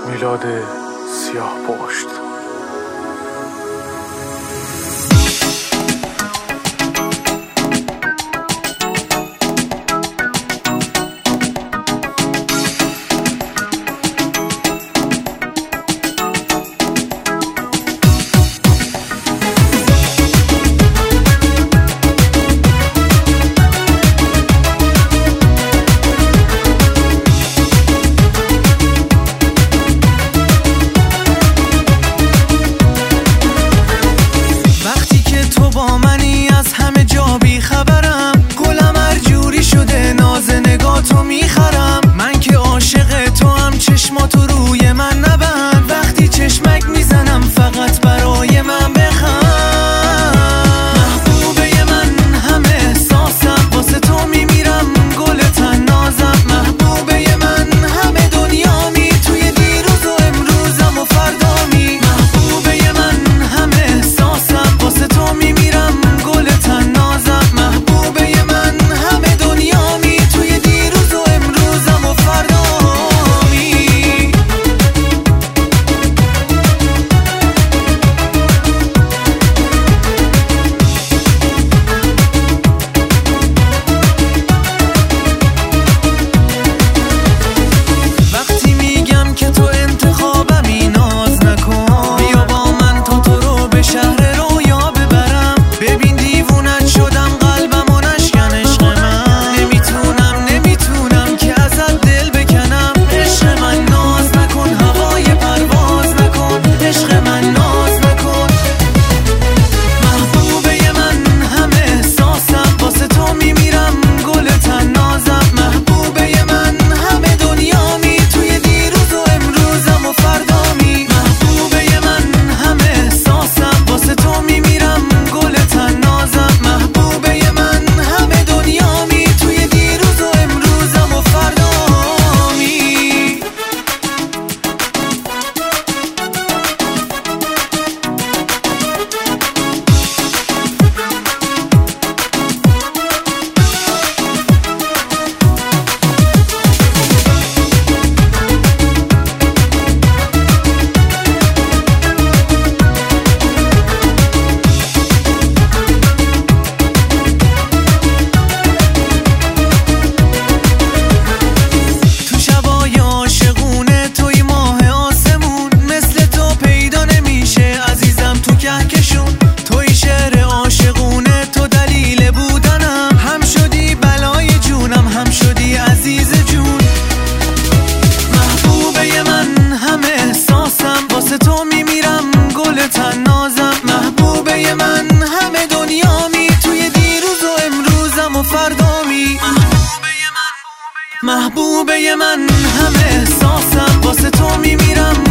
میلاد سیاه پشت. تو میخرم من که عاشق تو هم، چشماتو روی من نبند. وقتی چشمک میزنم فقط برای من بخند. محبوبه من همه احساسم، واسه تو میمیرم گل تن نازم. محبوبه من همه دنیامی، توی دیروز و امروزم و فردامی. محبوبه من همه احساسم، واسه تو میمیرم گل تن نازم. محبوبه من همه دنیامی، توی دیروز و امروزم و فردامی. وقتی میگم که تو انتخابمی ناز نکن، بیا با من تا تو رو به شهر رویا ببرم. ببین دیوونت شدم قلبم و نشکن عشق من. نمیتونم که ازت دل بکنم. عشق من ناز نکن، هوای پرواز نکن. عشق من ناز نکن. محبوبه من همه احساسم، واسه تو میمیرم گل تن نازم. محبوبه من همه دنیامی، توی دیروز و امروزم و فردامی. محبوبه من همه احساسم، واسه تو میمیرم گل تن نازم. محبوبه من همه دنیامی، توی دیروز و امروزم و فردامی. تو شبای عاشقونه توی ماه آسمون، مثل تو پیدا نمیشه عزیزم تو کهکشون. توی شعر عاشقونه، تو دلیل بودنم. هم شدی بلای جونم، هم شدی عزیز جون. محبوبه من همه احساسم، واسه تو میمیرم گل تن نازم. محبوبه من همه دنیامی، توی دیروز و امروزم و فردامی. محبوبه من همه احساسم، واسه تو میمیرم